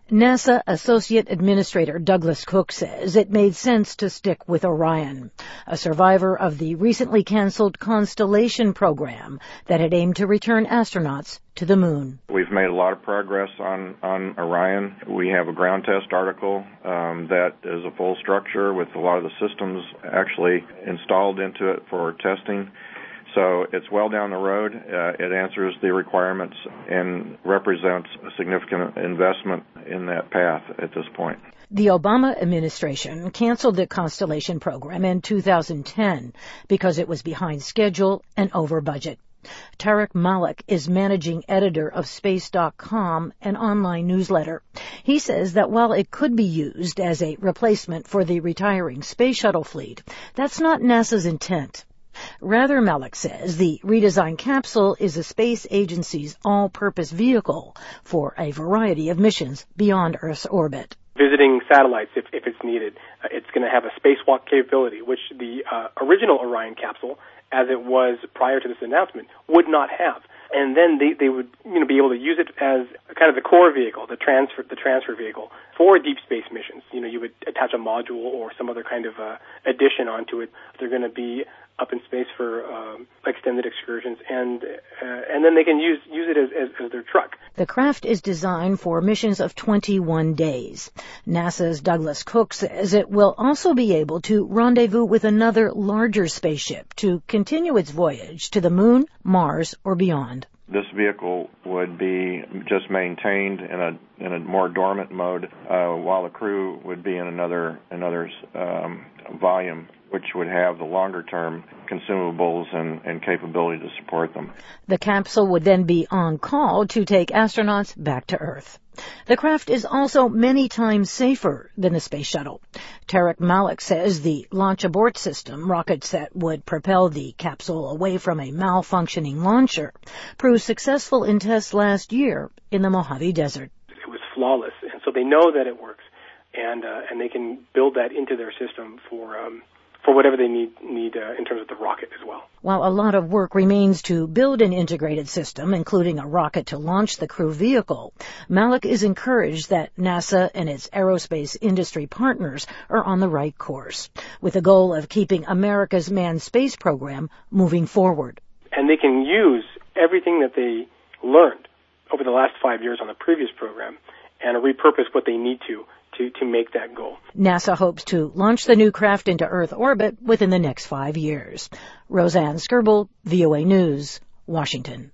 NASA Associate Administrator Douglas Cook says it made sense to stick with Orion, a survivor of the recently canceled Constellation program that had aimed to return astronauts to the moon. We've made a lot of progress on Orion. We have a ground test article that is a full structure with a lot of the systems actually installed into it for testing. So it's well down the road. It answers the requirements and represents a significant investment in that path at this point. The Obama administration canceled the Constellation program in 2010 because it was behind schedule and over budget. Tariq Malik is managing editor of Space.com, an online newsletter. He says that while it could be used as a replacement for the retiring space shuttle fleet, that's not NASA's intent. Rather, Malik says the redesigned capsule is a space agency's all-purpose vehicle for a variety of missions beyond Earth's orbit. Visiting satellites if it's needed. It's going to have a spacewalk capability, which the original Orion capsule, as it was prior to this announcement, would not have. And then they would be able to use it as kind of the core vehicle, the transfer vehicle for deep space missions. You would attach a module or some other kind of addition onto it. They're going to be up in space for extended excursions, and then they can use it as their truck. The craft is designed for missions of 21 days. NASA's Douglas Cook says it will also be able to rendezvous with another larger spaceship to continue its voyage to the moon, Mars, or beyond. This vehicle would be just maintained in a more dormant mode, while the crew would be in another volume, which would have the longer-term consumables and capability to support them. The capsule would then be on call to take astronauts back to Earth. The craft is also many times safer than the space shuttle. Tariq Malik says the launch abort system, rockets that would propel the capsule away from a malfunctioning launcher, proved successful in tests last year in the Mojave Desert. It was flawless, and so they know that it works, and they can build that into their system for whatever they need in terms of the rocket as well. While a lot of work remains to build an integrated system, including a rocket to launch the crew vehicle, Malik is encouraged that NASA and its aerospace industry partners are on the right course, with the goal of keeping America's manned space program moving forward. And they can use everything that they learned over the last 5 years on the previous program and repurpose what they need to make that goal. NASA hopes to launch the new craft into Earth orbit within the next 5 years. Roseanne Skirble, VOA News, Washington.